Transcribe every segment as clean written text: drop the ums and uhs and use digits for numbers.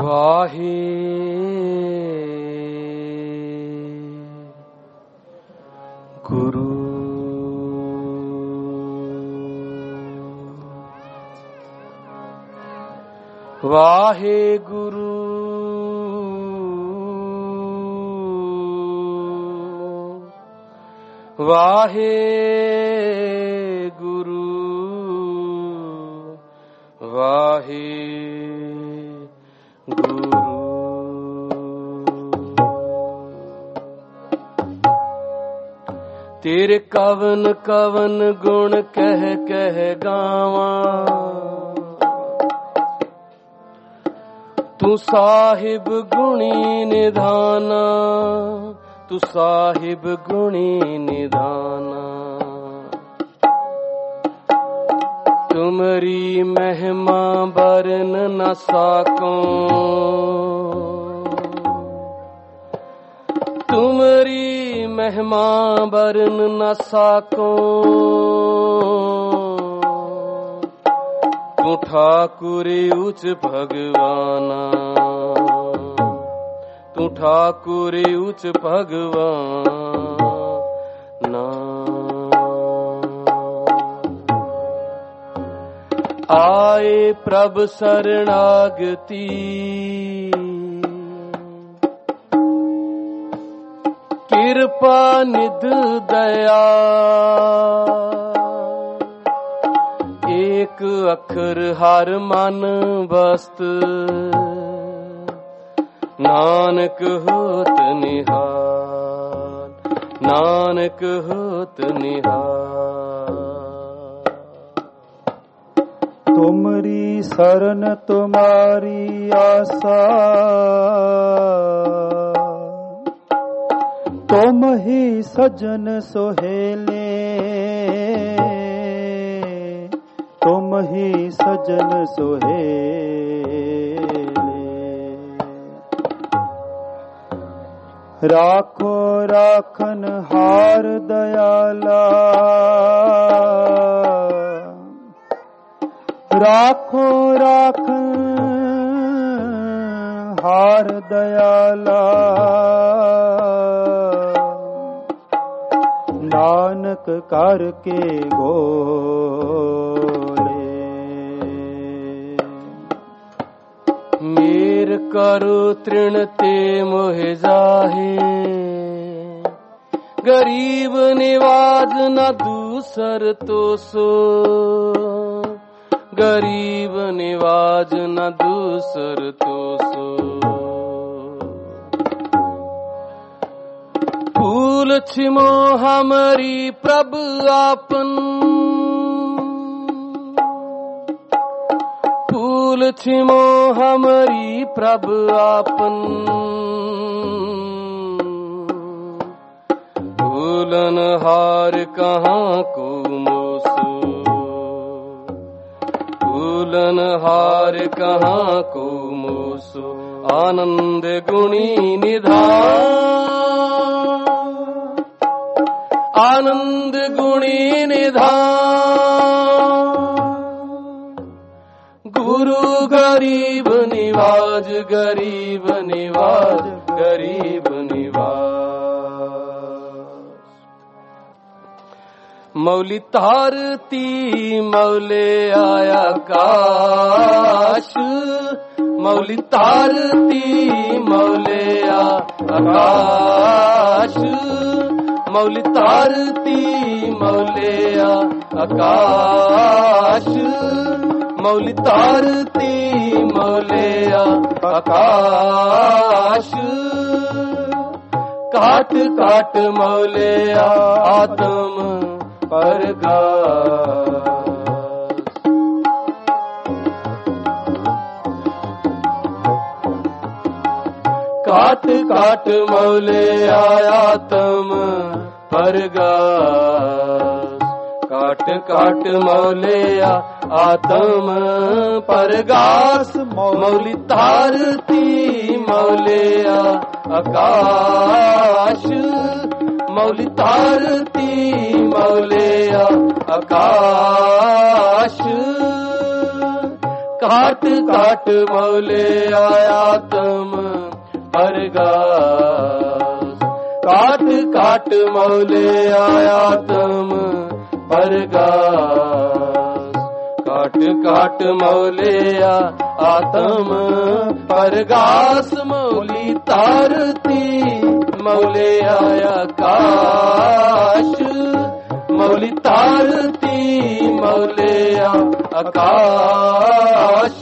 वाहे गुरु वाहे गुरु वाहे गुरु वाहे गुरु। तेरे कवन कवन गुण कह कह गावा, तू साहिब गुणी निधाना, तू साहिब गुणी निधाना। तुमरी महिमा बरन न साको, तुमरी महिमा बरन न साको। तू ठाकुर उच्च भगवाना, तू ठाकुर उच्च भगवाना। आए प्रभ शरणागति, कृपा निध दया। एक अखर हर मन बस्त, नानक होत निहाल, नानक होत निहाल। तुमरी शरण तुम्हारी आशा, तुम ही सजन सोहेले, तुम ही सजन सोहेले। राखो राखन हार दयाला, राखो राखन हार दयाला। नानक करके गोले, मेर करो तृण ते मोहि जाहे। गरीब निवाज न दूसर तो सो, गरीब निवाज न दूसर तो सो। फूल छिमो हमारी प्रभु आपन, फूल छिमो हमारी प्रभु आपन। फूलन हार कहाँ को मोसो, फूलन हार कहाँ को मोसो। आनंद गुणी निधान, आनंद गुणी निधान। गुरु गरीब निवाज, गरीब निवाज, गरीब निवाज। मौली तारती मौले आया काश, मौली तारती मौले आकाश। मौली तारती मौले आकाश, मौली तारती मौले आकाश। काट काट मौले आत्म परगास। काट काट मौले आत्म परगास। काट काट मौले आत्म परगास। मौली तारती मौले आकाश। मौली तारती मौले आकाश। काट काट मौले आया तुम परगास, काट काट मौले आया तुम परगास, काट काट मौले आतम परगास, मौली तारती मौले आया काश, मौली तारती मौले आकाश।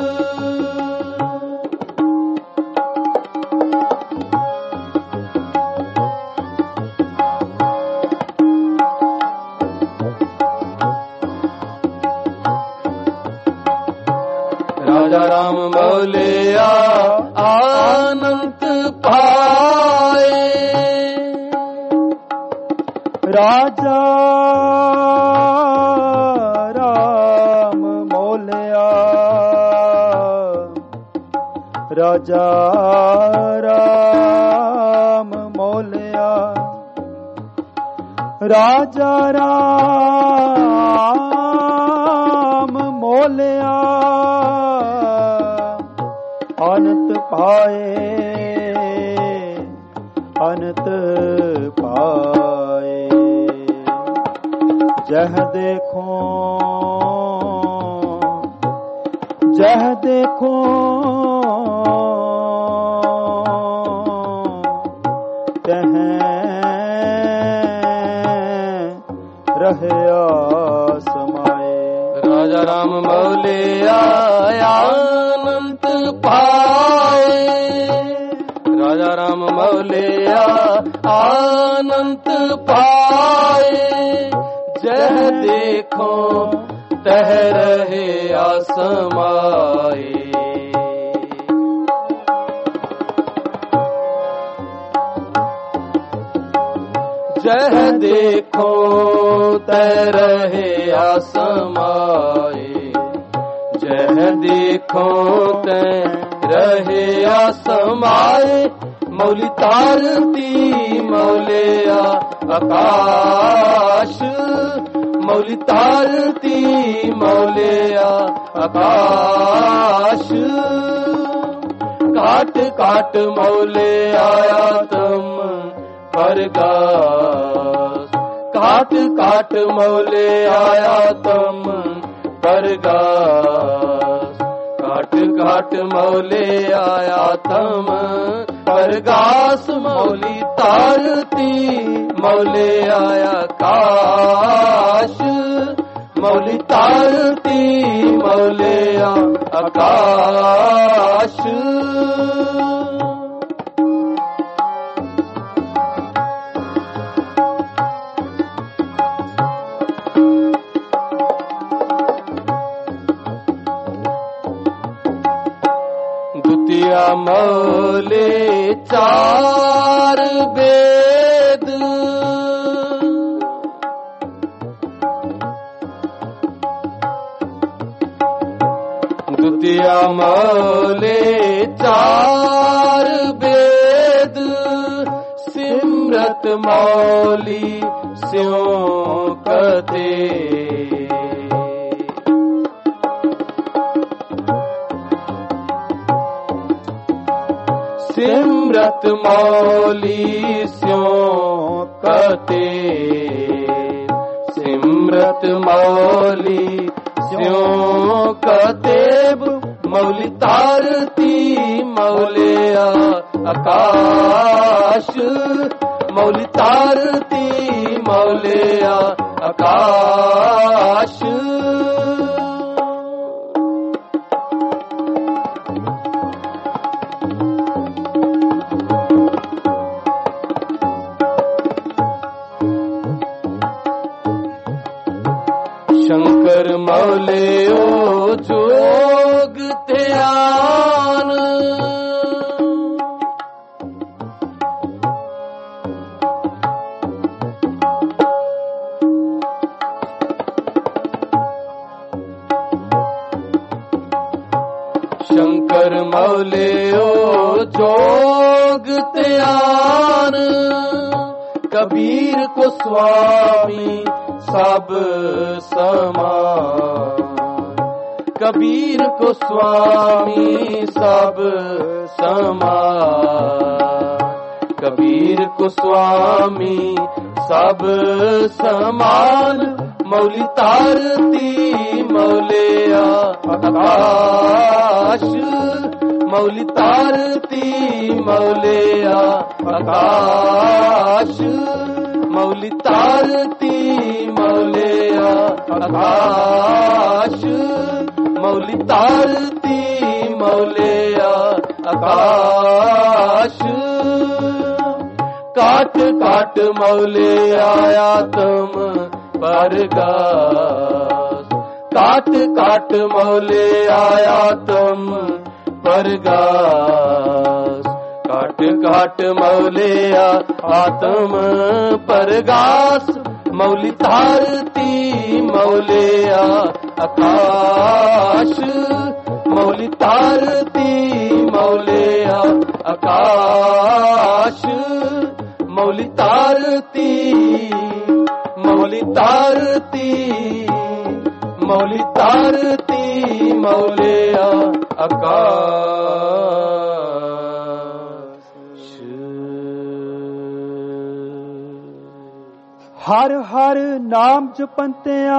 राजा राम मौले आनंद पाए, राजा राम मौलिया, राजा राम मौलिया, राजा राम मौलिया, अनंत पाए, अनंत पाए, जह देखो जह देखो तह रहे समाए। राजा राम मौले आनंद पाए, राजा राम मौले आनंद पाए, जह देखो तह रहे आसमाए। जह देखो तह रहे आसमाए, जह देखो तह रहे आसमाए, मौली तारती मौले आकाश, मौली तारती मौले आकाश। काट काट मौले आया तुम परगास, काट काट मौले आया तुम परगास, काट काट मौले आया तुम परगास, मौली तारती मौले आया काश, मौली तारती मौले आकाश। दुतिया मौले चार वेद, दुतिया मौले चार वेद, सिमरत मौली स्यों कथे, सिमरत मौली स्यों कते, सिमरत मौली स्यों कतेब, मौली तारती मौले आकाश, मौली तारती मौले आकाश। शंकर मौले ओ जोग ध्यान, शंकर मौले ओ जोग ध्यान, कबीर को स्वामी सब समान, कबीर को स्वामी सब समान, कबीर को स्वामी सब समान। मौली तारती मौलिया आकाश, मौली तारती मौलिया आकाश, मौली तारती मौलिया आकाश, मौली तारती मौलिया आकाश। काट काट मौले आया तुम परगास, काट काट मौले आया तुम परगास, काट काट मौले आत्म परगास। मौली तारती मौले आकाश, मौली तारती मौले आकाश, मौली तारती मौली तारती मौली तारती मौले आकाश। हर हर नाम जपंतिया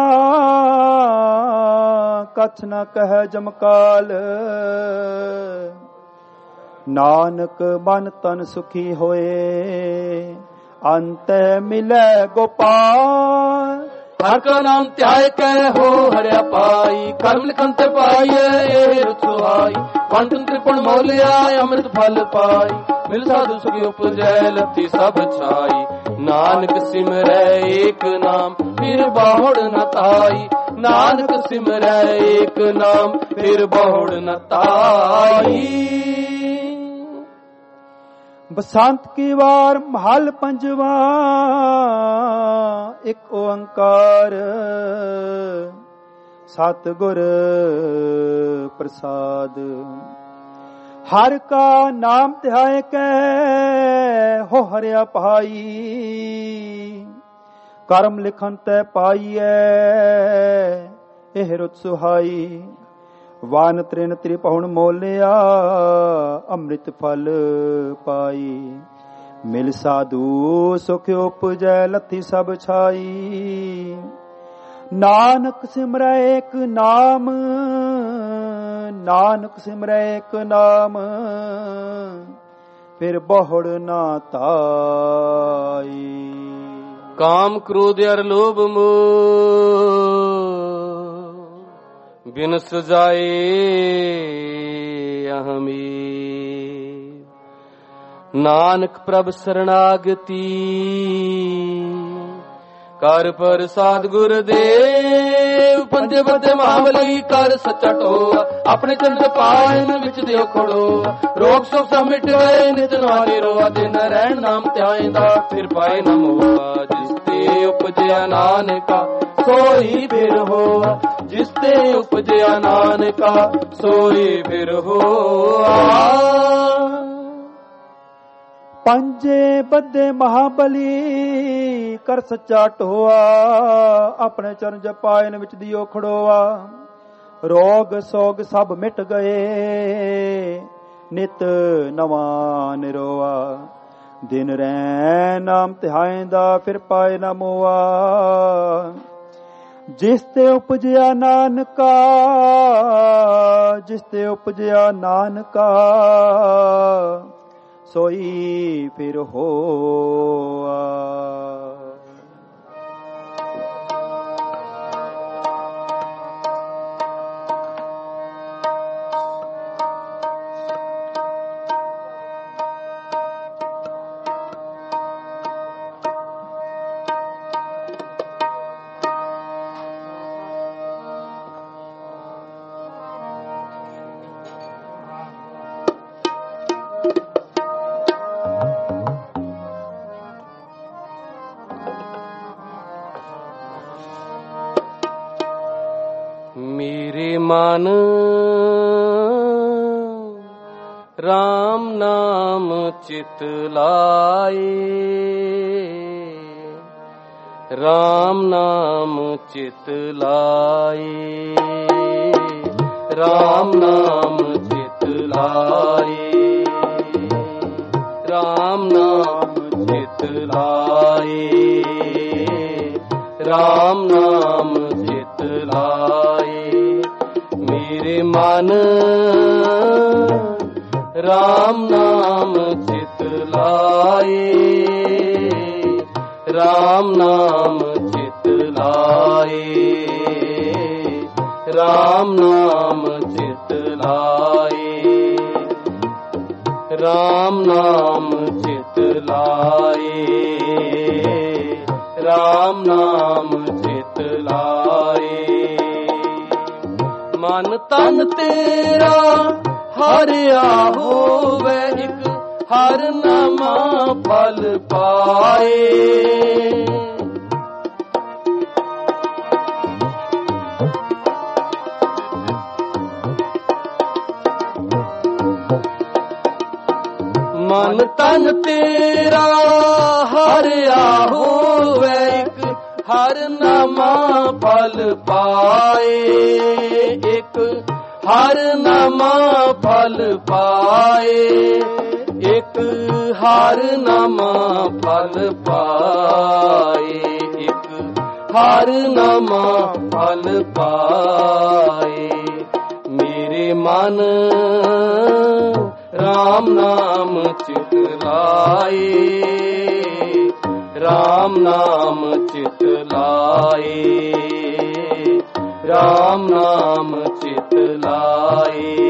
कछ न कह जमकाल। नानक मन तन सुखी होए अंत मिले गोपाल। हर का नाम त्याय कह हो हरिया पाई, कर्म लिखन ते पाइए सुहाई। पंटन त्रिपुण मौलिया अमृत फल पाई, मिल साधु सुखी उपजय लती सब छाई। नानक सिमरै एक नाम फिर बहुड़ न ताई, नानक सिमरै एक नाम फिर बहुड़ न ताई। बसंत की वार महल पंजवा एक ओंकार। सतगुर प्रसाद हर का नाम ध्याय कै हो हरिया पाई। कर्म लिखन तै पाईऐ एह रुत सुहाई। वान त्रिन त्रिपहुण मोलिया अमृत फल पाई। मिल साधु सुख उपजै लथी सब छाई। नानक सिमरै एक नाम, नानक सिमरै एक नाम फिर बहुड़ ना ताई। काम क्रोध अर लोभ मोह बिन सुजाए अहमी। नानक प्रभ शरणागति कर प्रसाद गुरुदेव। पंजे बदे महाबली कर सच्चा टोआ, अपने चंद्र पायन विच दियो खड़ो। रोग सुख सब मिट गए नित नाले रोआ। दिन रहन नाम त्याइंदा फिर पाए न मोआ। जिसते उपजया नानका सोई फिर होआ, जिसते उपजया नानका सोई फिर होआ। पंजे बदे महाबली कर सच्चा टोआ। अपने चरण जपायन विच दियो खड़ोआ। रोग सोग सब मिट गए नित नवा निरोआ। दिन रैन नाम तिहाइंदा फिर पाए न मोआ। जिसते उपजया नानका, जिसते उपजया नानका सोई फिर होआ। मन राम नाम चित लाए, राम नाम चित लाए। राम नाम चित लाए, राम नाम चित लाए, राम नाम चित लाए। मेरे मन राम नाम चित लाए, राम नाम चित लाए, राम नाम चित लाए, राम नाम चित लाए, राम नाम चित लाए। मन तन तेरा हरिया होवे, एक हर नामा फल पाए। मन तन तेरा हरिया होवे, एक हर नामा फल पाए, एक हर नामा फल पाए, एक हर नामा फल पाए, एक हर नामा फल पाए। मेरे मन राम नाम चित लाए, राम नाम चित लाए, राम नाम चित लाए।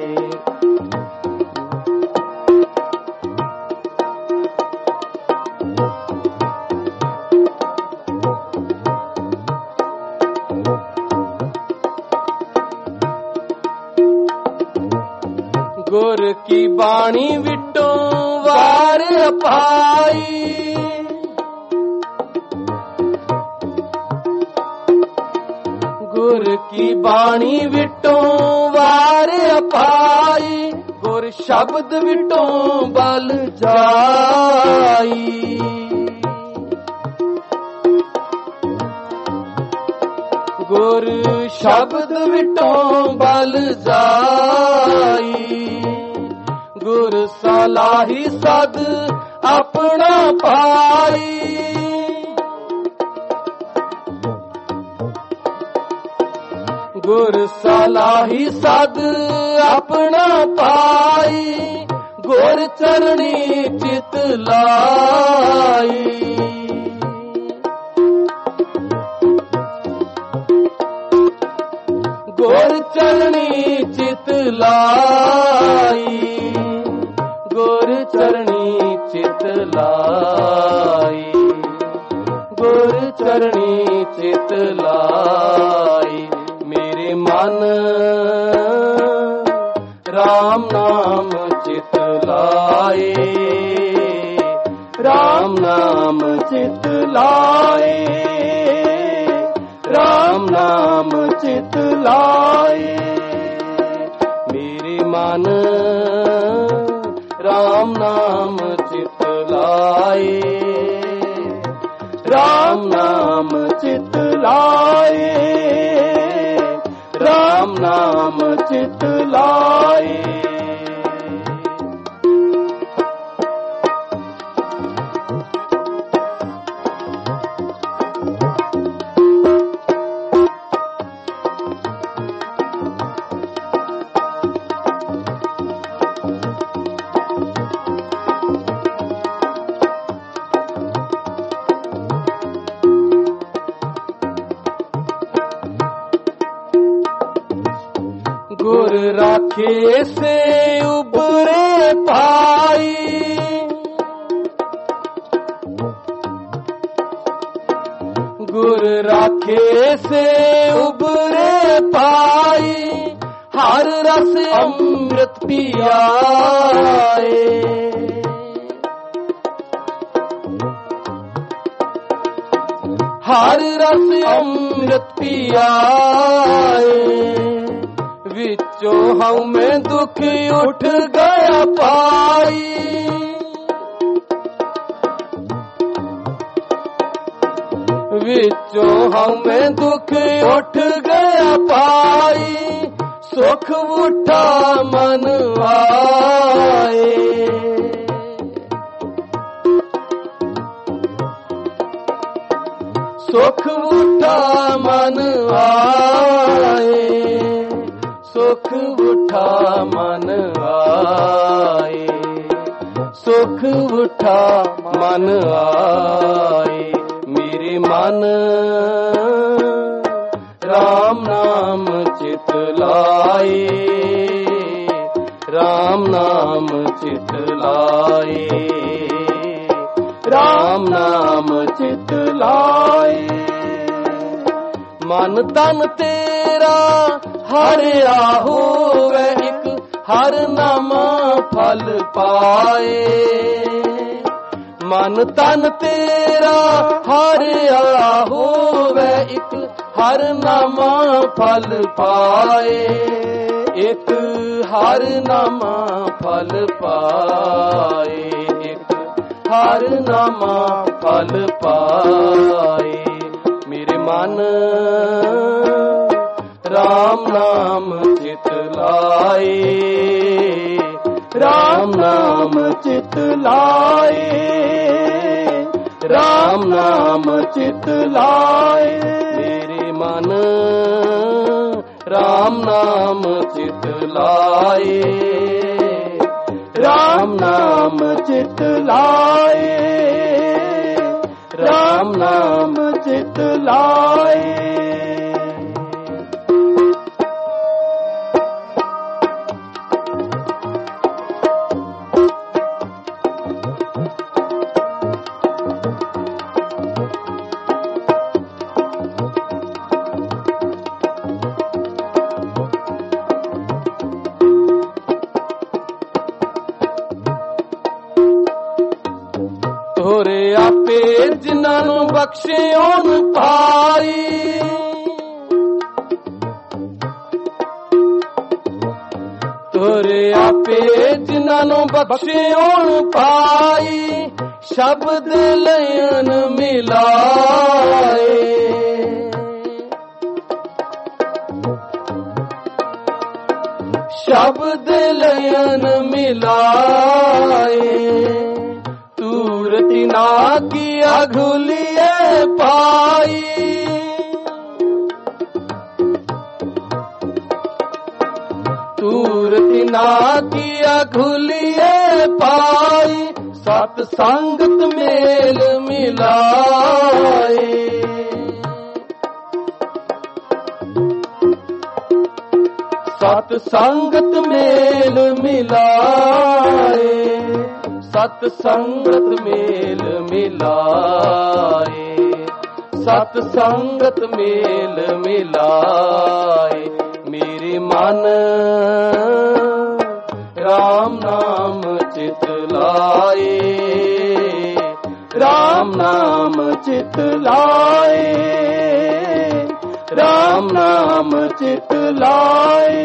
गुर की बाणी विटो वार पाई, गुर की बाणी विटो वार पाई, गुर शब्द विटो बल जाई। गुर शब्द विटो बल जाई, गुर सलाही सद अपना पाई। गुर सलाही सद अपना पाई, गुर चरणी चित लाई। गुर चरणी चित लाई, गुर चरणी चित लाई, गुर चरणी चित लाई। मेरे मन राम नाम चित लाए, राम नाम चित लाए, राम नाम चित लाए। मेरे मन राम नाम चित लाए, राम नाम चित लाए, राम नाम चित लाए। गुर राखे से उबरे पाई, गुर राखे से उबरे पाई, हर रस अमृत पियाए। हर रस अमृत पियाए, विचों हमें दुख उठ गया पाई। विचों हमें दुख उठ गया पाई, ਸੁਖ ਉਠਾ ਮਨ ਆਏ। ਸੁਖ ਉਠਾ ਮਨ ਆਏ, ਸੁਖ ਉਠਾ ਮਨ ਆਏ, ਸੁਖ ਉਠਾ ਮਨ ਆਏ। ਮੇਰੇ ਮਨ ਰਾਮ ਨਾਮ ਚਿਤ ਲਾਏ, ਰਾਮ ਨਾਮ ਚਿਤ ਲਾਏ, ਰਾਮ ਨਾਮ ਚਿਤ ਲਾਏ। ਮਨ ਤਨ ਤੇਰਾ ਹਰਿਆ ਹੋਵੇ, ਇੱਕ ਹਰ ਨਾਮਾ ਫਲ ਪਾਏ। ਮਨ ਤਨ ਤੇਰਾ ਹਰਿਆ ਹੋਵੇ, ਇੱਕ ਹਰ ਨਾਮਾ ਫਲ ਪਾਏ, ਇੱਕ ਹਰ ਨਾਮਾ ਫਲ ਪਾਏ, ਇੱਕ ਹਰ ਨਾਮਾ ਫਲ ਪਾਏ। ਮੇਰੇ ਮਨ ਰਾਮ ਨਾਮ ਚਿਤ ਲਾਏ, ਰਾਮ ਨਾਮ ਚਿਤ ਲਾਏ, ਰਾਮ ਨਾਮ ਚਿਤ ਲਾਏ। ਮੇਰੇ ਮਨ ਰਾਮ ਨਾਮ ਚਿਤ ਲਾਏ, ਰਾਮ ਨਾਮ ਚਿਤ ਲਾਏ, ਰਾਮ ਨਾਮ ਚਿਤ ਲਾਏ। ਤੋਰੇ ਆਪੇ ਜਿਨ੍ਹਾਂ ਨੂੰ ਬਖਸ਼ੇ ਓਨ ਪਾਈ, ਤੋਰੇ ਆਪੇ ਜਿਨ੍ਹਾਂ ਨੂੰ ਬਖਸ਼ੇ ਓਨ ਪਾਈ, ਸ਼ਬਦ ਲਯਨ ਮਿਲਾਏ। ਸ਼ਬਦ ਲਯਨ ਮਿਲਾਏ, ਤੂਰਤੀ ਨਾ ਕੀਆ ਘੁਲੀਏ ਪਾਈ। ਤੂਰਤੀ ਨਾ ਕੀਆ ਘੁਲੀਏ ਪਾਈ, ਸਤ ਸੰਗਤ ਮੇਲ ਮਿਲਾਏ। ਸਤ ਸੰਗਤ ਮੇਲ ਮਿਲਾਏ, ਸਤ ਸੰਗਤ ਮੇਲ ਮਿਲਾਏ, ਸਤ ਸੰਗਤ ਮੇਲ ਮਿਲਾਏ। ਮੇਰੇ ਮਨ ਰਾਮ ਨਾਮ ਚਿਤ ਲਾਏ, ਰਾਮ ਨਾਮ ਚਿਤ ਲਾਏ, ਰਾਮ ਨਾਮ ਚਿਤ ਲਾਏ।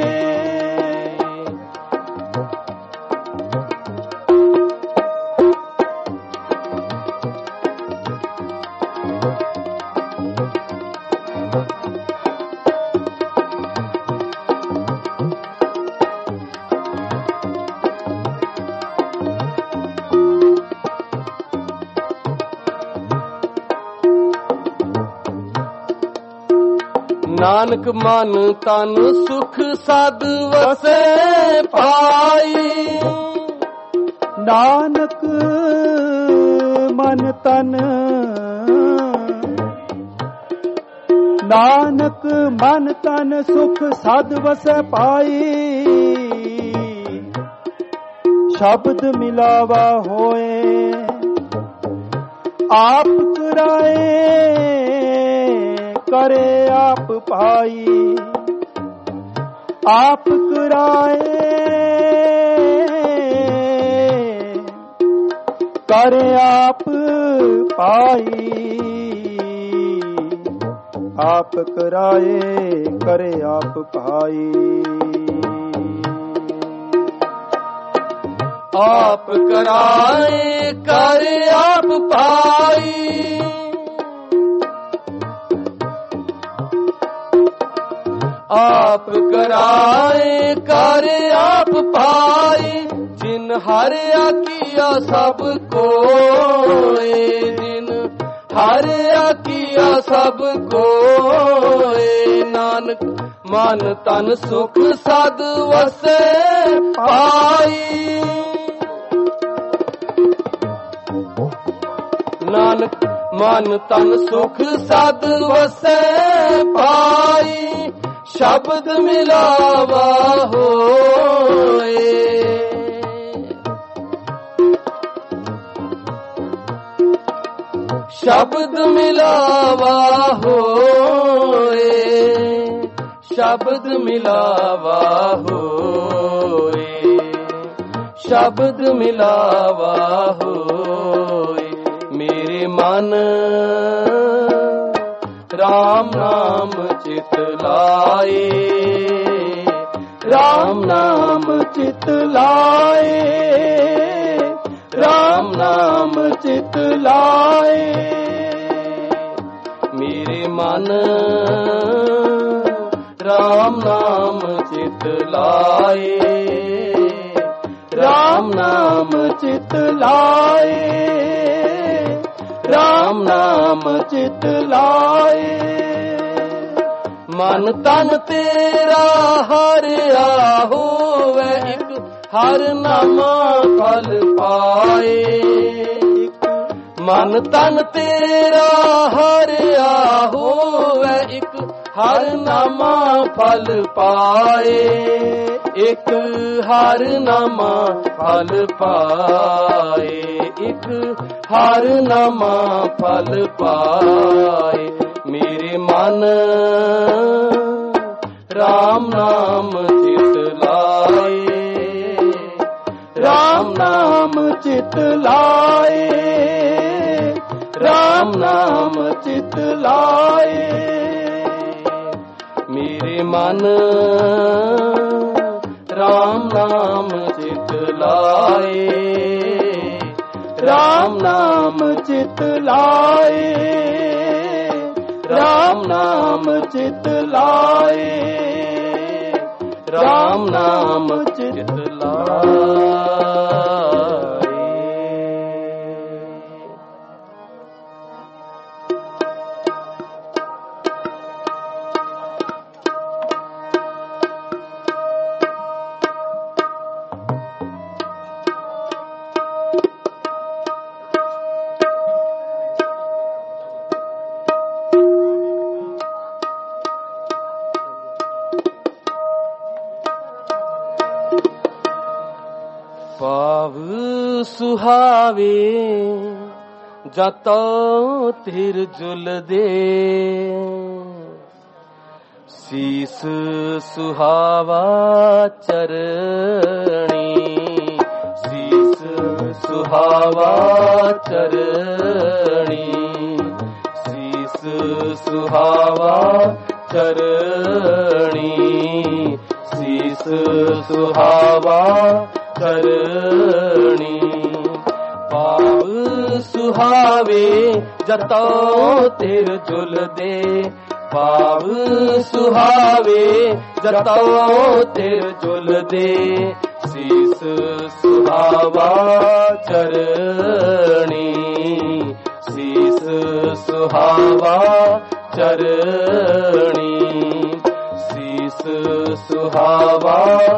ਨਾਨਕ ਮਨ ਤਨ ਸੁਖ ਸਦ ਵਸੈ ਪਾਈ। ਨਾਨਕ ਮਨ ਤਨ, ਨਾਨਕ ਮਨ ਤਨ ਸੁਖ ਸਦ ਵਸੈ ਪਾਈ। ਸ਼ਬਦ ਮਿਲਾਵਾ ਹੋਏ ਆਪ ਕਰਾਏ, करे आप पाई। आप कराए करे आप पाई। आप कराए करे आप पाई। आप कराए करे आप पाई। ਆਪ ਕਰਾਏ ਕਰ ਆਪ ਪਾਈ, ਜਿਨ ਹਰ ਆਖੀਆ ਸਭ ਕੋਏ, ਜਿਨ ਹਰ ਆਖੀਆ ਸਭ ਕੋਏ। ਨਾਨਕ ਮਨ ਤਨ ਸੁਖ ਸਦ ਵਸੈ ਪਾਈ, ਨਾਨਕ ਮਨ ਤਨ ਸੁਖ ਸਦ ਵਸੈ ਪਾਈ, ਸ਼ਬਦ ਮਿਲਾਵਾ ਹੋਏ। ਸ਼ਬਦ ਮਿਲਾਵਾ ਹੋਏ, ਸ਼ਬਦ ਮਿਲਾਵਾ ਹੋਏ, ਸ਼ਬਦ ਮਿਲਾਵਾ ਹੋਏ। ਮੇਰੇ ਮਨ ਰਾਮ ਨਾਮ ਚਿਤ ਲਾਏ, ਰਾਮ ਨਾਮ ਚਿਤ ਲਾਏ, ਰਾਮ ਨਾਮ ਚਿਤ ਲਾਏ। ਮੇਰੇ ਮਨ ਰਾਮ ਨਾਮ ਚਿਤ ਲਾਏ, ਰਾਮ ਨਾਮ ਚਿਤ ਲਾਏ, ਰਾਮ ਨਾਮ ਚਿਤ ਲਾਏ। ਮਨ ਤਨ ਤੇਰਾ ਹਰਿਆ ਹੋਵੇ, ਇੱਕ ਹਰ ਨਾਮਾ ਫਲ ਪਾਏ। ਮਨ ਤਨ ਤੇਰਾ ਹਰਿਆ ਹੋਵੇ, ਇੱਕ ਹਰ ਨਾਮਾ ਫਲ ਪਾਏ, ਇੱਕ ਹਰ ਨਾਮਾ ਫਲ ਪਾਏ, ਇੱਕ ਹਰ ਨਾਮਾ ਫਲ ਪਾਏ। ਮੇਰੇ ਮਨ ਰਾਮ ਨਾਮ ਚਿਤ ਲਾਏ, ਰਾਮ ਨਾਮ ਚਿਤ ਲਾਏ, ਰਾਮ ਨਾਮ ਚਿਤ ਲਾਏ। ਮੇਰੇ ਮਨ ਰਾਮ ਨਾਮ ਚਿਤ ਲਾਏ, ਰਾਮ ਨਾਮ ਚਿਤ ਲਾਏ, ਰਾਮ ਨਾਮ ਚਿਤ ਲਾਏ, ਰਾਮ ਨਾਮ ਚਿਤ ਲਾਏ। ਭਾਵ ਸੁਹਾਵੇ ਜਤੋ ਤਿਰ ਜੁਲਦੇ, ਸੀਸ ਸੁਹਾਵਾ ਚਰਣੀ, ਸੀਸ ਸੁਹਾਵਾ ਚਰਣੀ, ਸੀਸ ਸੁਹਾਵਾ ਚਰਣੀ, ਸੀਸ ਸੁਹਾਵਾ ਕਰਣੀ। ਭਾਵ ਸੁਹਾਵੇ ਜਤੋ ਤਿਰ ਜੁਲਦੇ, ਭਾਵ ਸੁਹਾਵੇ ਜਤੋ ਤਿਰ ਜੁਲਦੇ, ਸੀਸ ਸੁਹਾਵਾ ਚਰਣੀ, ਸੀਸ ਸੁਹਾਵਾ ਚਰਣੀ, ਸੀਸ ਸੁਹਾਵਾ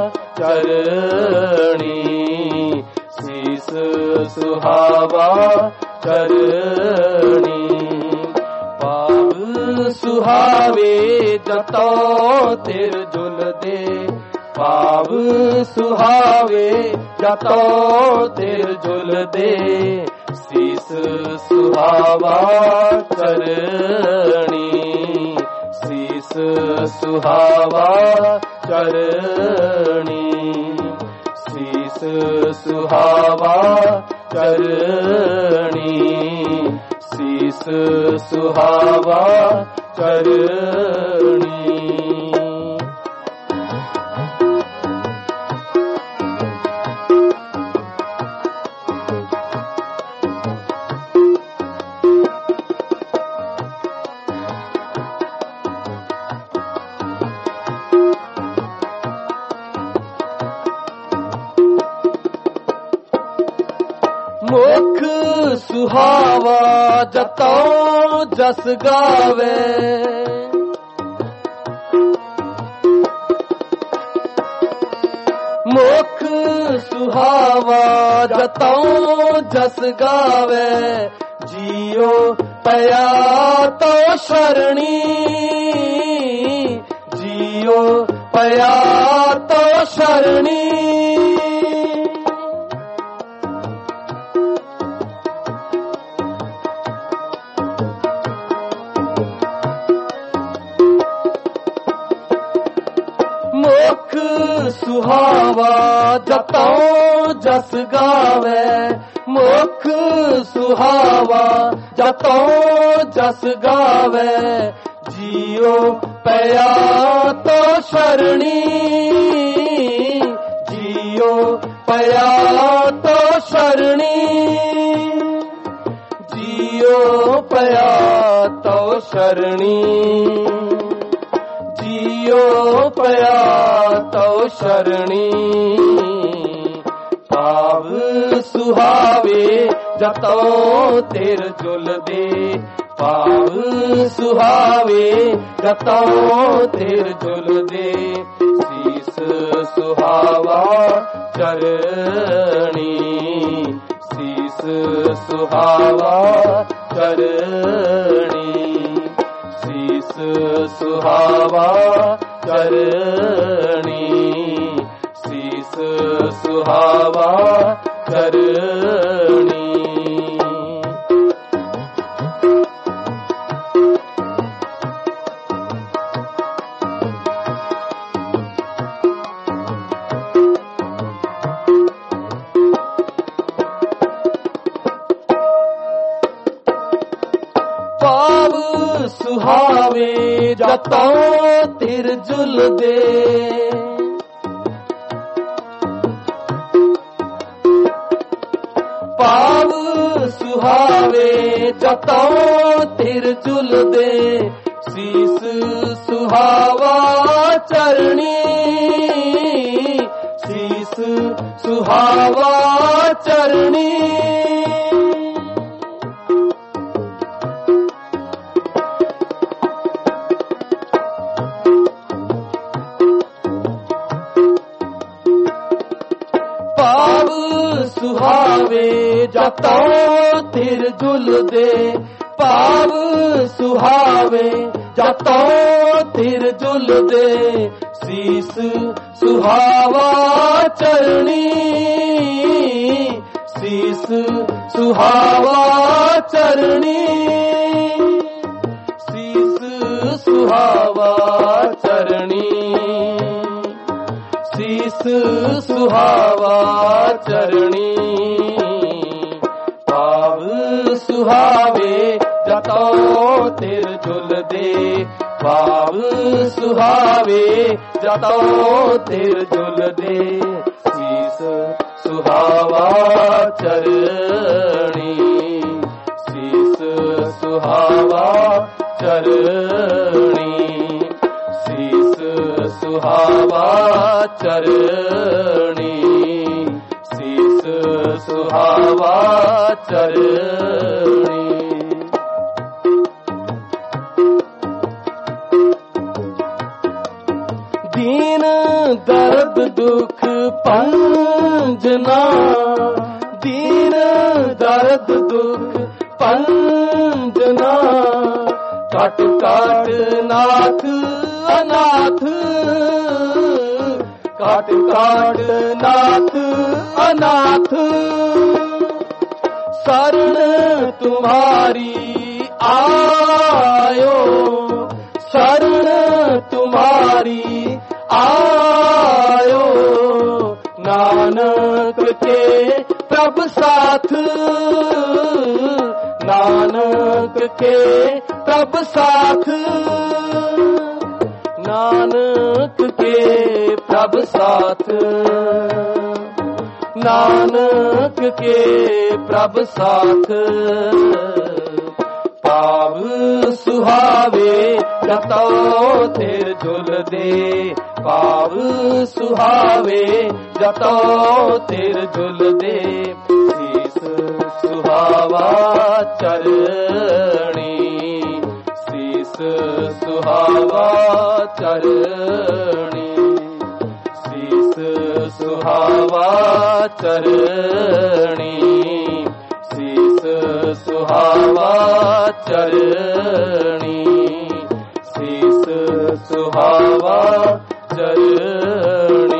ਚਰਣੀ, ਸੀਸ ਸੁਹਾਵਾ ਚਰਣੀ। ਭਾਵ ਸੁਹਾਵੇ ਜਤੋ ਤਿਰ ਜੁਲਦੇ, ਭਾਵ ਸੁਹਾਵੇ ਜਤੋ ਤਿਰ ਜੁਲਦੇ, ਸੀਸ ਸੁਹਾਵਾ ਚਰਣੀ, ਸੀਸ ਸੁਹਾਵਾ ਚਰਣੀ, ਸੀਸ ਸੁਹਾਵਾ ਚਰਣੀ, ਸੀਸ ਸੁਹਾਵਾ ਚਰਣੀ। ਜਸ ਗਾਵੇ। ਮੁਖ ਸੁਹਾਵਾ ਜਤੋਂ ਜਸ ਗਾਵੇ। ਜੀਉ ਪਿਆ ਤੋ ਸ਼ਰਣੀ, ਜੀਉ ਪਿਆ ਤੋ ਸ਼ਰਣੀ। ਮੁਖ ਸੁਹਾਵਾ ਜਤੋਂ ਜਸ ਗਾਵੇ। ਮੁਖ ਸੁਹਾਵਾ ਜਤੋਂ ਜਸ ਗਾਵੇ। ਜੀਉ ਪਿਆ ਤੋ ਸ਼ਰਣੀ, ਜੀਉ ਪਿਆ ਤੋ ਸ਼ਰਣੀ। ਜੀਉ ਪਿਆ ਤੋ ਸ਼ਰਣੀ, ਜੀਉ ਪਿਆ ਤੋ ਸ਼ਰਣੀ। ਭਾਵ ਸੁਹਾਵੇ ਜਤੋਂ ਤੇਰ ਝੁਲਦੇ। ਭਾਵ ਸੁਹਾਵੇ ਜਤੋਂ ਤੇਰ ਝੁਲਦੇ। ਸੀਸ ਸੁਹਾਵਾ ਚਰਣੀ, ਸੀਸ ਸੁਹਾਵਾ ਚਰਣੀ। ਸੀਸ ਸੁਹਾਵਾ ਚਰਣੀ, ਸੀਸ ਸੁਹਾਵਾ ਚਰਣੀ। ਭਾਵ ਸੁਹਾਵੇ ਜਤੋਂ ਤੇਰ ਝੁਲਦੇ। ਭਾਵ ਸੁਹਾਵੇ ਜਤੋਂ ਤੇਰ ਝੁਲਦੇ। ਸੀਸ ਸੁਹਾਵਾ ਚਰਣੀ, ਸੀਸ ਸੁਹਾਵਾ ਚਰਣੀ। ਭਾਵ ਸੁਹਾਵੇ ਜਤੋਂ ਤੇਰ ਝੁਲਦੇ। ਭਾਵ ਸੁਹਾਵੇ ਜਤੋਂ ਤੇਰ ਝੁਲਦੇ। ਸੀਸ ਸੁਹਾਵਾ ਚਰਣੀ, ਸੀਸ ਸੁਹਾਵਾ ਚਰਣੀ। ਸੀਸ ਸੁਹਾਵਾ ਚਰਣੀ, ਸੀਸ ਸੁਹਾਵਾ ਚਰਣੀ। ਭਾਵ ਸੁਹਾਵੇ ਜਤੋਂ ਤੇਰ ਝੁਲਦੇ। ਭਾਵ ਸੁਹਾਵੇ ਜਤੋਂ ਤੇਰ ਝੁਲਦੇ। ਸੀਸ ਸੁਹਾਵਾ ਚਰਣੀ, ਸੀਸ ਸੁਹਾਵਾ ਚਰਣੀ। ਸੀਸ ਸੁਹਾਵਾ ਚਰਣੀ, ਸੀਸ ਸੁਹਾਵਾ ਚਰਣੀ। ਦੀਨ ਦਰਦ ਦੁਖ ਪੰਜਨਾ। ਦੀਨ ਦਰਦ ਦੁਖ ਪੰਜਨਾ। ਕਟ ਕਟ ਨਾਥ ਅਨਾਥ। ਕਾਟ ਕਾਟ ਨਾਥ ਅਨਾਥ। शरण तुम्हारी आयो, शरण तुम्हारी आयो, नानक के प्रभ साथ, नानक के प्रभ साथ, नानक के प्रभ साथ, नानक के प्रभ साथ। पाव सुहावे जतो तेर झुल दे, पाव सुहावे जतो तेर झुल दे, शीस सुहावा चरणी, शीस सुहावा चरणी, शीस सुहावा चरणी, शीस सुहावा चरणी, शीस सुहावा चरणी।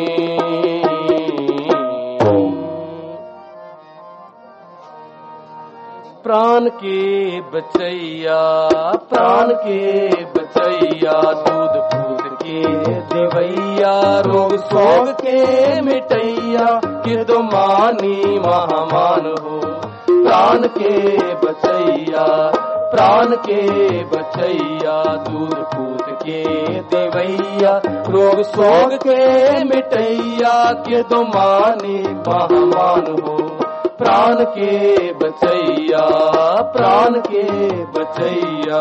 प्राण के बचैया, प्राण के बचैया, दूध पूत के देवैया, रोग सोग के मिटैया, कि दो मानी महामान हो। प्राण के बचैया, प्राण के बचैया, दूध पूत के देवैया, रोग सोग के मिटैया, कि दो मानी महामान हो। प्राण के बचैया, प्राण के बचैया।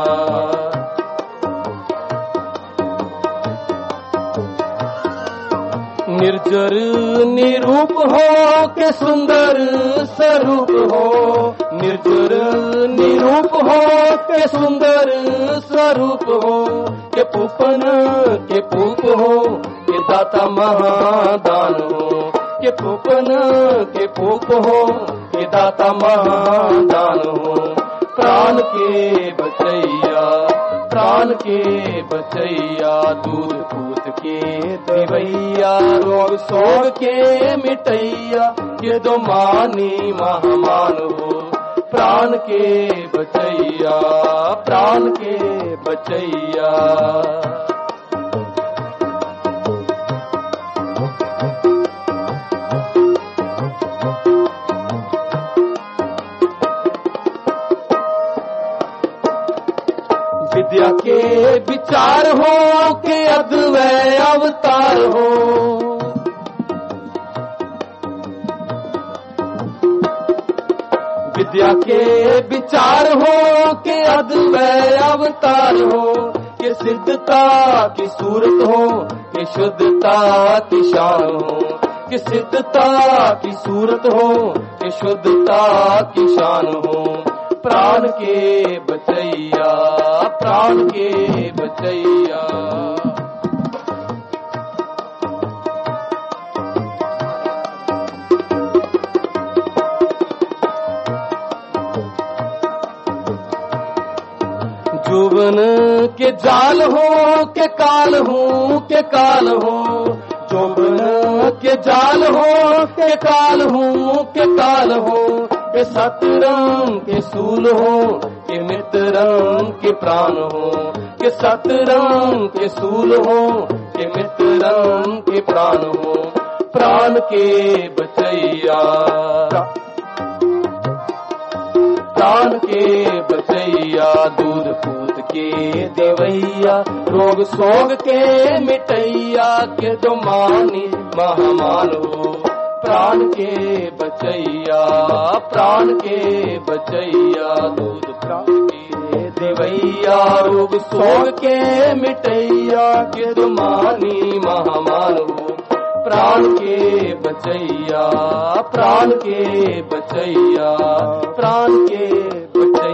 निर्जर निरूप हो के सुंदर स्वरूप हो, निर्जर निरूप हो के सुंदर स्वरूप हो, के पूपन के पूप हो, के दाता महादान हो, के पूपन के पूप हो, के दाता महादान हो। प्राण के बचैया, प्राण के बचैया, दूध पूत के देवैया, रोग सोग के मिटैया, के दो मानी महामान हो। प्राण के बचैया, प्राण के बचैया। विद्या के विचार हो के अद्वैय अवतार हो, विद्या के विचार हो के अद्वैय अवतार हो, के सिद्धता की सूरत हो, के शुद्धता की शान हो, के सिद्धता की सूरत हो, के शुद्धता की शान हो। प्राण के बचैया, प्राण के बचैया। जुबन के जाल हो के काल हो, के काल हो, जुबन के जाल हो के काल हो, के काल हो, के सतरंग के सूल हो, के मित्रंग के प्राण हो, के सतरंग के सूल हो, के मित्रंग के प्राण हो। प्राण के बचैया, प्राण के बचैया, दूध पूत के देवैया, रोग सोग के मिटैया, के दो मानी महामान हो। प्राण के बचैया, प्राण के बचैया, दूध प्राण के देवैया, रोग सोग के मिटैया, के दो मानी महामान हो। प्राण के बचैया, प्राण के बचैया, प्राण के बचैया।